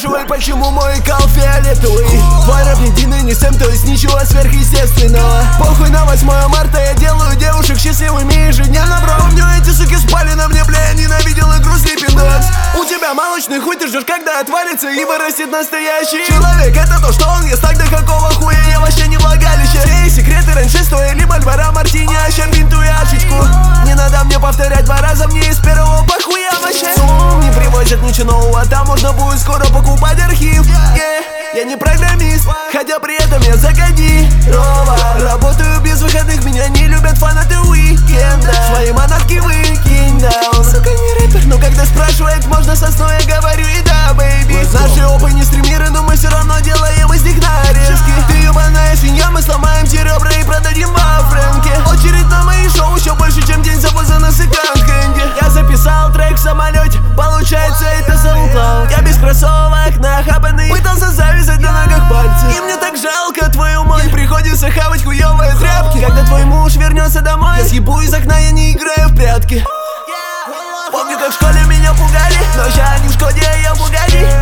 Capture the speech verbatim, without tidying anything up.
спрашивай, почему мой кал фиолетовый. Твой рэп единый, не сэм, то есть ничего сверхъестественного. Похуй на восьмое марта, я делаю девушек счастливыми ежедневно, бро. Помню, эти суки спали на мне, бля, я ненавидел игру Sleeping Dogs. У тебя молочный хуй, ты ждешь, когда отвалится и вырастет настоящий человек. Это то, что он ест, тогда какого хуя я вообще не влагалище. Все секреты раньше стоили Мальборо Мартини, а щербинту яшечку. Не надо мне повторять два раза, мне из первого похуя вообще. Сум не привозят ничего нового, там можно будет скоро покупать архив. yeah. Я не программист, хотя при этом я закодирован. Работаю без выходных, меня не любят фанаты уикенда. Свои манатки выкинь даун. Сука, не рэпер, но когда спрашивает, можно сосной, я говорю и да, бэйби. Наши опы не стримеры, но мы все равно делаем из них нарезки. Ты ебаная свинья, мы сломаем те ребра и продадим во Фрэнке. Очередь на мои шоу еще больше, чем день завоза на секонд-хенде. Я записал трек в самолете, получается это SoundCloud. Я без кроссовок нахабанный, пытался завязать на ногах пальцы. И мне так жалко твою мать, и приходится хавать хуёвые тряпки. Когда твой муж вернется домой, я съебу из окна, я не играю в прятки. Помню, как в школе меня пугали, но ща они в Шкоде, а я в Бугари.